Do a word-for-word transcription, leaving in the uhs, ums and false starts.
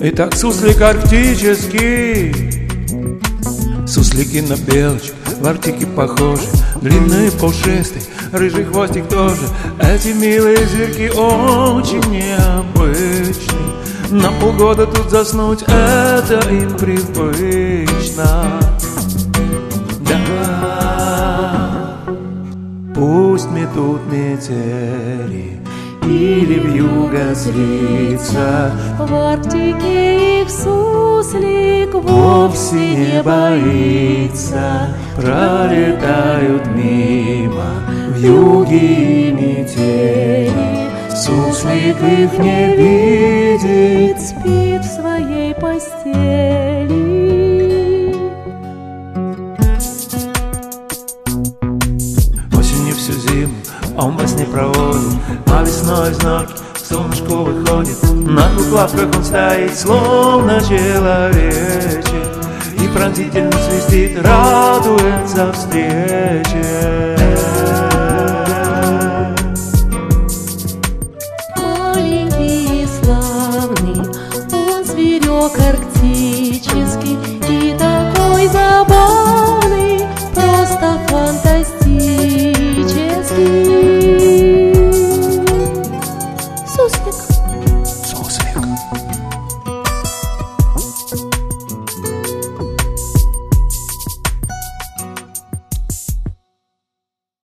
Итак, суслик арктический. Суслики на белочек, в Арктике похожи. Длинные пушистые, рыжий хвостик тоже. Эти милые зверьки очень необычны. На полгода тут заснуть, это им привычно. Да, пусть метут метели или вьюга злится, в Арктике их суслик вовсе не боится. Пролетают мимо вьюги и метели, суслик их не видит, спит в своей постели. Осенью всю зиму он во сне проводит, а весной из норки солнышко выходит. На двух лапках он стоит, словно человечек, и пронзительно свистит, радуется встрече. Маленький и славный, он зверек арктический, и такой забавный, просто фантастический. Суслик, Суслик,